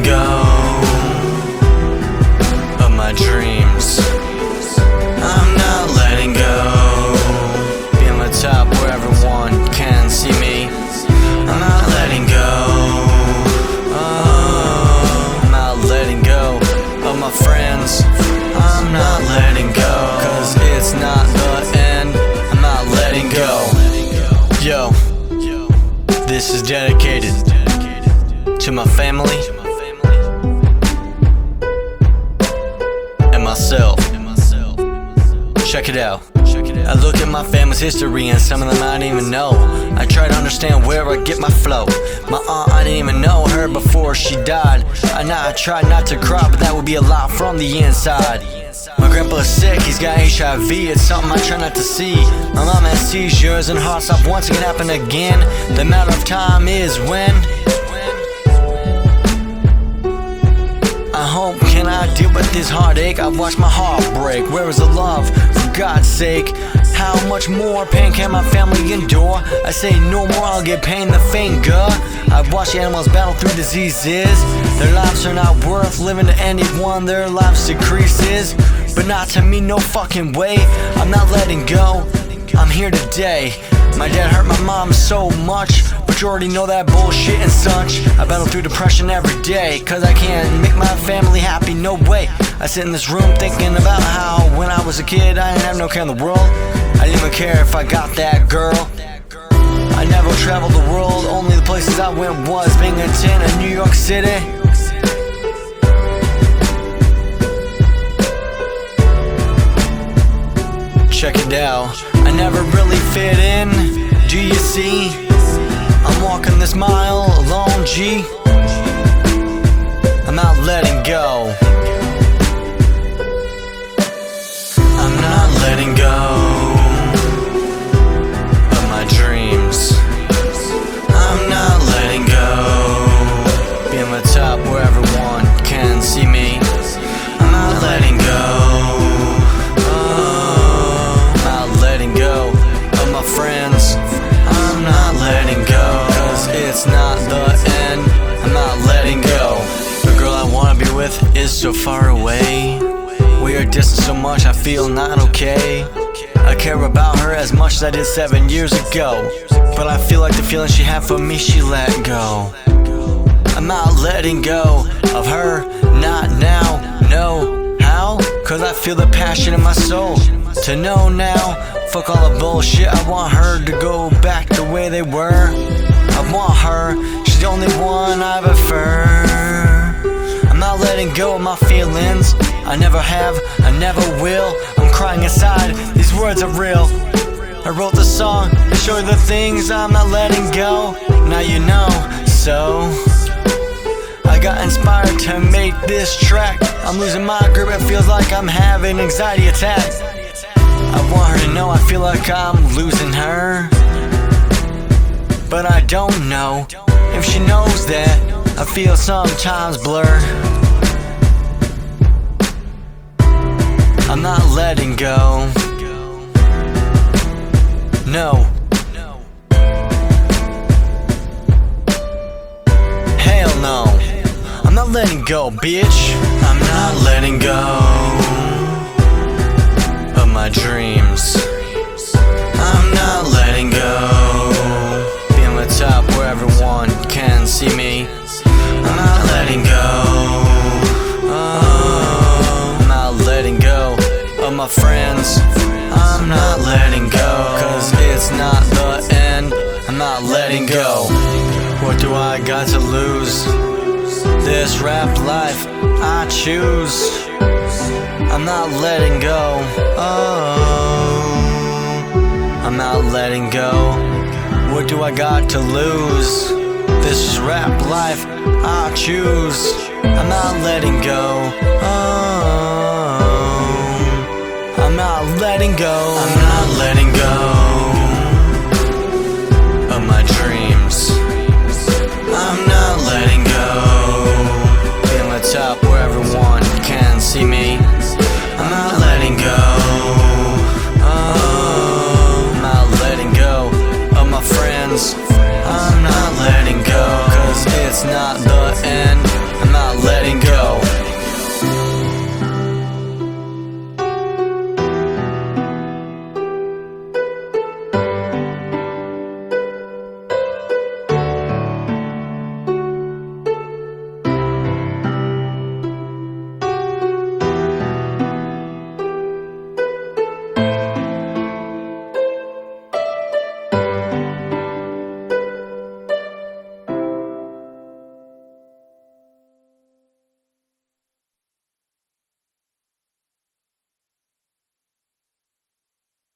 letting go of my dreams. I'm not letting go. Be on the top where everyone can see me. I'm not letting go. Oh, I'm not letting go of my friends. I'm not letting go, 'cause it's not the end. I'm not letting go. Yo, this is dedicated to my family and myself. Check it out. I look at my family's history and some of them I didn't even know. I try to understand where I get my flow. My aunt, I didn't even know her before she died. I try not to cry, but that would be a lot from the inside. My grandpa's sick, he's got HIV, it's something I try not to see. My mom has seizures and heart stop once it can happen again. The matter of time is when. I hope, can I deal with this heartache? I've watched my heart break. Where is the love, for God's sake? How much more pain can my family endure? I say no more, I'll get pain in the finger. I've watched animals battle through diseases. Their lives are not worth living to anyone, their lives decreases. But not to me, no fucking way. I'm not letting go, I'm here today. My dad hurt my mom so much, but you already know that bullshit and such. I battle through depression every day, 'cause I can't make my family happy, no way. I sit in this room thinking about how when I was a kid I didn't have no care in the world. I didn't even care if I got that girl. I never traveled the world, only the places I went was Binghamton and New York City. Check it out, I never really fit in, do you see? I'm walking this mile alone, G. I'm not letting go. I'm not letting go of my dreams. I'm not letting go. Be on the top where everyone can see me. I'm not letting go. Friends, I'm not letting go, 'cause it's not the end. I'm not letting go. The girl I wanna be with is so far away. We are distant so much, I feel not okay. I care about her as much as I did 7 years ago, but I feel like the feeling she had for me, she let go. I'm not letting go of her, not now, no. How? 'Cause I feel the passion in my soul. To know now, fuck all the bullshit, I want her to go back the way they were. I want her, she's the only one I prefer. I'm not letting go of my feelings, I never have, I never will. I'm crying inside, these words are real. I wrote the song to show you the things I'm not letting go. Now you know, so I got inspired to make this track. I'm losing my grip, it feels like I'm having an anxiety attack. I want her to know I feel like I'm losing her, but I don't know if she knows that I feel sometimes blur. I'm not letting go. No. Hell no. I'm not letting go, bitch. I'm not letting go of my dreams. I'm not letting go. Be on the top where everyone can see me. I'm not letting go. Oh, I'm not letting go of my friends. I'm not letting go, 'cause it's not the end. I'm not letting go. What do I got to lose? This rap life I choose. I'm not letting go. Oh, I'm not letting go. What do I got to lose? This is rap life I choose. I'm not letting go. Oh, I'm not letting go. I'm not